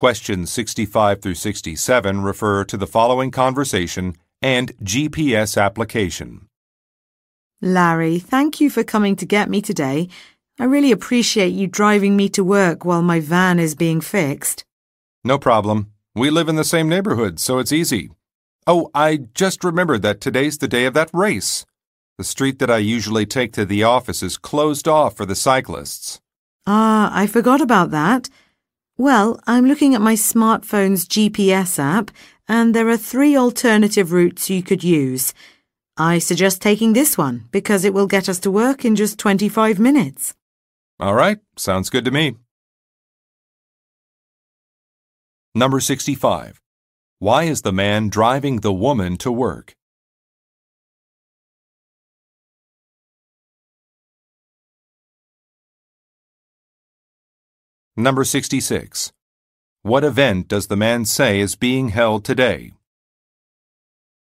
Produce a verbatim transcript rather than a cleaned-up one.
Questions sixty-five through sixty-seven refer to the following conversation and G P S application. Larry, thank you for coming to get me today. I really appreciate you driving me to work while my van is being fixed. No problem. We live in the same neighborhood, so it's easy. Oh, I just remembered that today's the day of that race. The street that I usually take to the office is closed off for the cyclists. Ah, I forgot about that. Well, I'm looking at my smartphone's G P S app, and there are three alternative routes you could use. I suggest taking this one because it will get us to work in just twenty-five minutes. All right, sounds good to me. Number sixty-five. Why is the man driving the woman to work? Number sixty-six. What event does the man say is being held today?